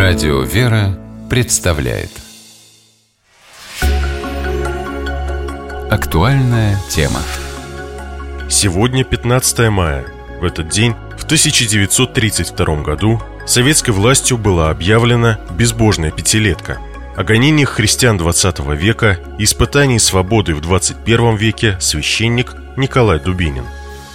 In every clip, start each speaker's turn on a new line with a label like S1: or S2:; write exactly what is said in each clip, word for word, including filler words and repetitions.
S1: Радио «Вера» представляет актуальная тема.
S2: Сегодня пятнадцатое мая. В этот день, в тысяча девятьсот тридцать втором году, советской властью была объявлена безбожная пятилетка. О гонениях христиан двадцатого века и испытании свободы в двадцать первом веке священник Николай Дубинин.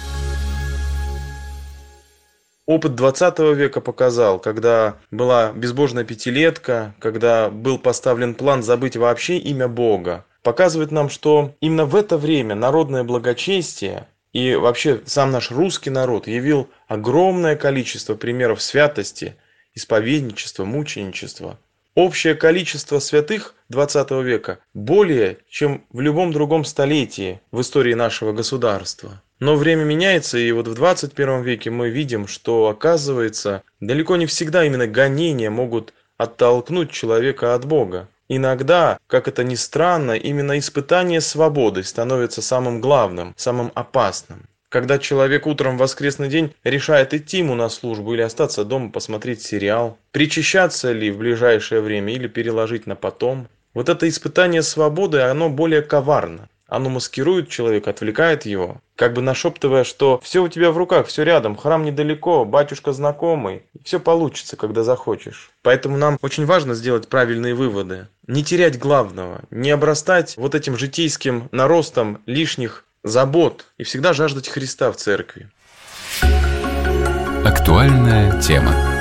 S3: Опыт двадцатого века показал, когда была безбожная пятилетка, когда был поставлен план забыть вообще имя Бога, показывает нам, что именно в это время народное благочестие и вообще сам наш русский народ явил огромное количество примеров святости, исповедничества, мученичества. Общее количество святых двадцатого века более, чем в любом другом столетии в истории нашего государства. Но время меняется, и вот в двадцать первом веке мы видим, что, оказывается, далеко не всегда именно гонения могут оттолкнуть человека от Бога. Иногда, как это ни странно, именно испытание свободы становится самым главным, самым опасным. Когда человек утром в воскресный день решает идти ему на службу или остаться дома посмотреть сериал, причащаться ли в ближайшее время или переложить на потом. Вот это испытание свободы, оно более коварно. Оно маскирует человека, отвлекает его, как бы нашептывая, что все у тебя в руках, все рядом, храм недалеко, батюшка знакомый, все получится, когда захочешь. Поэтому нам очень важно сделать правильные выводы, не терять главного, не обрастать вот этим житейским наростом лишних забот и всегда жаждать Христа в церкви.
S1: Актуальная тема.